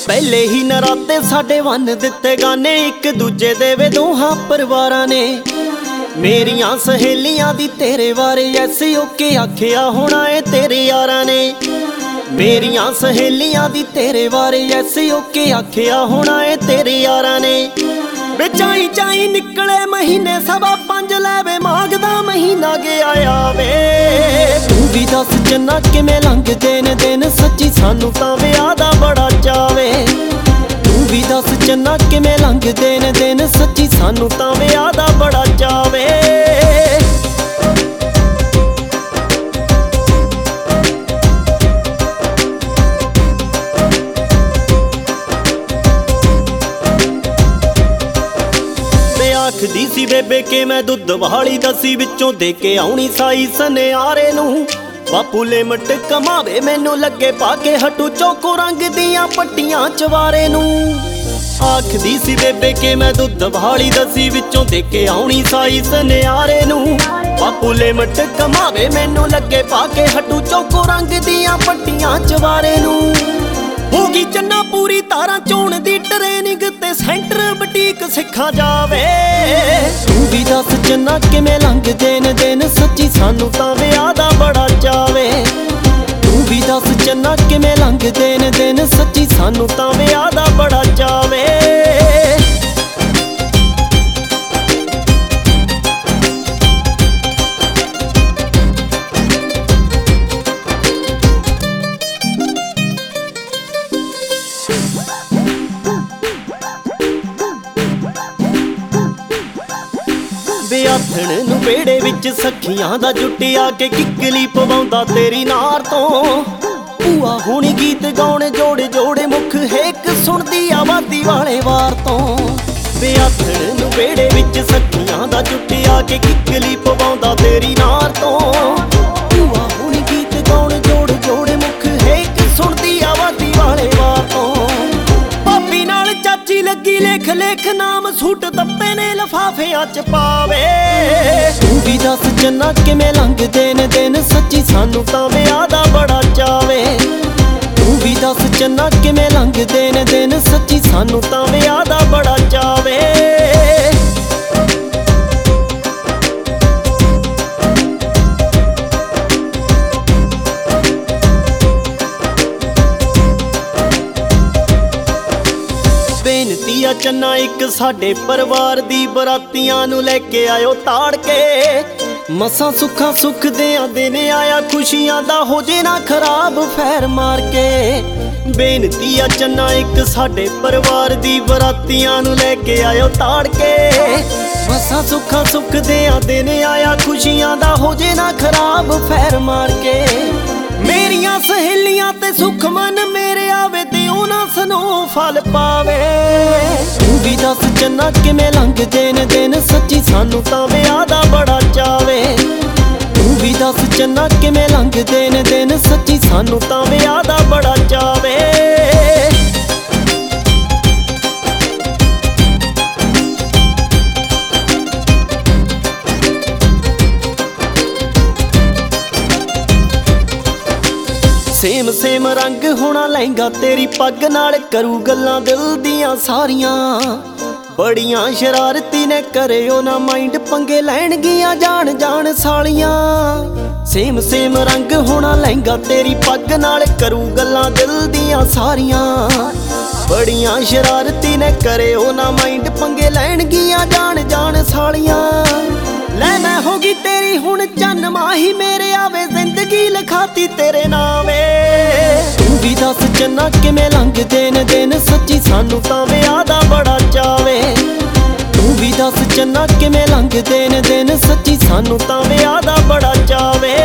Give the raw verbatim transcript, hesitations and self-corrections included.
पहले ही नराते साडे वन दिते गाने एक दूजे दे वे दोहां परिवारां ने। मेरियां सहेलियां दी तेरे बारे ऐसे ओके आखिया होना है तेरे यारां ने। मेरियां सहेलियां दी तेरे बारे ऐसे ओके आखिया होना है तेरे यारां ने। चाई चाई निकले महीने सवा पंज लैवे मांगदा महीना गया आवे। तू भी दस जन्ना किवें लंघदे ने दिन सच्ची सानू तां विआह दा बड़ा चावे। तू भी दस जन्ना किवें लंघदे ने दिन सच्ची सानू तां विआह दा बड़ा चावे। आखदी सी बेबे के मैं दुध वाली दसी विचों दे के आउणी साई सनियारे नूं। बापू लिमट कमावे मैनू लगे पाके हटू चौको रंग दियां पट्टियां चवारे नूं। आखदी सी बेबे के मैं दुध वाली दसी विचों दे के आउणी साई सनियारे नूं। बापू लिमट कमावे मैनू लगे पाके हटू चौको रंग दियां पट्टियां चवारे नूं। होगी चन्ना पूरी तारा चोण दी ट्रेनिंग ते सेंटर बुटीक सिखा जावे। तू भी दस चन्ना किवें लंघदे ने दिन सच्ची सानू तां विआह दा बड़ा चावे। तू भी दस चन्ना किवें लंघदे ने दिन सच्ची सानू तां विआह दा बड़ा चावे। ਵਿਆਥਣ ਨੂੰ ਵਿਹੜੇ ਵਿੱਚ ਸਖੀਆਂ ਦਾ ਜੁੱਟਿਆ ਕੇ ਕਿੱਕਲੀ ਪਵਾਉਂਦਾ ਤੇਰੀ ਨਾਰ ਤੋਂ। ਭੂਆ ਹੁਣੀ ਗੀਤ ਗਾਉਣੇ ਜੋੜੇ ਜੋੜੇ ਮੁਖ ਹੇਕ ਸੁਣਦੀ ਆਵਾਦੀ ਵਾਲੇ ਵਾਰ ਤੋਂ। ਵਿਆਥਣ ਨੂੰ ਵਿਹੜੇ ਵਿੱਚ ਸਖੀਆਂ ਦਾ ਜੁੱਟਿਆ ਕੇ ਕਿੱਕਲੀ ਪਵਾਉਂਦਾ ਤੇਰੀ ਨਾਰ ਤੋਂ। ਭੂਆ ਹੁਣੀ ਗੀਤ ਗਾਉਣੇ ਜੋੜੇ ਜੋੜੇ ਮੁਖ ਹੇਕ ਸੁਣਦੀ ਆਵਾਦੀ ਵਾਲੇ ਵਾਰ ਤੋਂ। ਭਾਬੀ ਨਾਲ ਚਾਚੀ ਲੱਗੀ ਲੇਖ ਲੇਖ ਨਾਮ ਸੂਟ ਦੱਪੇ ਨੇ ਲਫਾਫਿਆਂ ਚ ਪਾਵੇ। ਤੂੰ ਵੀ ਦਸ ਜੰਨਾ ਕਿਵੇਂ ਲੰਘਦੇ ਨੇ ਦਿਨ ਸੱਚੀ ਸਾਨੂੰ ਤਾਂ ਵਿਆਹ ਦਾ ਬੜਾ ਚਾਵੇ। ਤੂੰ ਵੀ ਦਸ ਜੰਨਾ ਕਿਵੇਂ ਲੰਘਦੇ ਨੇ ਦਿਨ ਸੱਚੀ ਸਾਨੂੰ ਤਾਂ ਵਿਆਹ ਦਾ ਬੜਾ ਚਾਵੇ। ਬੇਨਤੀ ਆ ਚੰਨਾ ਇੱਕ ਸਾਡੇ ਪਰਿਵਾਰ ਦੀ ਬਰਾਤੀਆਂ ਨੂੰ ਲੈ ਕੇ ਆਇਓ ਤਾੜ ਕੇ। ਮਸਾਂ ਸੁੱਖਾਂ ਸੁੱਖ ਦਿਆਂ ਦਿਨ ਆਇਆ ਖੁਸ਼ੀਆਂ ਦਾ ਹੋ ਜੇ ਨਾ ਖਰਾਬ ਫੈਰ ਮਾਰ ਕੇ। ਬੇਨਤੀ ਆ ਚੰਨਾ ਇੱਕ ਸਾਡੇ ਪਰਿਵਾਰ ਦੀ ਬਰਾਤੀਆਂ ਨੂੰ ਲੈ ਕੇ ਆਇਓ ਤਾੜ ਕੇ। ਮਸਾਂ ਸੁੱਖਾਂ ਸੁੱਖ ਦਿਆਂ ਦਿਨ ਆਇਆ ਖੁਸ਼ੀਆਂ ਦਾ ਹੋ ਜੇ ਨਾ ਖਰਾਬ ਫੈਰ ਮਾਰ ਕੇ। ਮੇਰੀਆਂ ਸਹੇਲੀਆਂ ਤੇ ਸੁੱਖ ਮਨ ਮੇਰੇ ਆਵੇ ਤੇ ਉਹਨਾਂ ਸਨੋਂ ਫਲ ਪਾਵੇ। ਤੂੰ ਵੀ ਦਸ ਚੰਨਾ ਕਿਵੇਂ ਲੰਘਦੇ ਨੇ ਦਿਨ ਸੱਚੀ ਸਾਨੂੰ ਤਾਂ ਵਿਆਹ ਦਾ ਬੜਾ ਚਾਵੇ। ਤੂੰ ਵੀ ਦਸ ਚੰਨਾ ਕਿਵੇਂ ਲੰਘਦੇ ਨੇ ਦਿਨ ਸੱਚੀ ਸਾਨੂੰ ਤਾਂ ਵਿਆਹ ਦਾ ਬੜਾ ਚਾਵੇ। ਸੇਮ ਸੇਮ ਰੰਗ ਹੋਣਾ ਲਹਿੰਗਾ ਤੇਰੀ ਪੱਗ ਨਾਲ ਕਰੂ ਗੱਲਾਂ ਦਿਲ ਦੀਆਂ ਸਾਰੀਆਂ। ਬੜੀਆਂ ਸ਼ਰਾਰਤੀ ਨੇ ਕਰਿਓ ਨਾ ਮਾਈਂਡ ਪੰਗੇ ਲੈਣਗੀਆਂ ਜਾਣ ਜਾਣ ਸਾਲੀਆਂ। ਸੇਮ ਸੇਮ ਰੰਗ ਹੋਣਾ ਲਹਿੰਗਾ ਤੇਰੀ ਪੱਗ ਨਾਲ ਕਰੂ ਗੱਲਾਂ ਦਿਲ ਦੀਆਂ ਸਾਰੀਆਂ। ਬੜੀਆਂ ਸ਼ਰਾਰਤੀ ਨੇ ਕਰਿਓ ਨਾ ਮਾਈਂਡ ਪੰਗੇ ਲੈਣਗੀਆਂ ਜਾਣ ਜਾਣ ਸਾਲੀਆਂ। ਲੈ ਮੈਂ ਹੋ ਗਈ ਤੇਰੀ ਹੁਣ ਚੰਨ ਮਾਹੀ ਮੇਰੇ ਆਵੇ ਜ਼ਿੰਦਗੀ ਲਿਖਾਤੀ ਤੇਰੇ ਨਾਵੇ। ਤੂੰ ਵੀ ਦਸ ਚੰਨਾ ਕਿਵੇਂ ਲੰਘਦੇ ਨੇ ਦਿਨ ਸੱਚੀ ਸਾਨੂੰ ਤਾਂ ਵਿਆਹ ਦਾ ਬੜਾ ਚਾਵੇ। ਤੂੰ ਵੀ ਦਸ ਚੰਨਾ ਕਿਵੇਂ ਲੰਘਦੇ ਨੇ ਦਿਨ ਸੱਚੀ ਸਾਨੂੰ ਤਾਂ ਵਿਆਹ ਦਾ ਬੜਾ ਚਾਵੇ।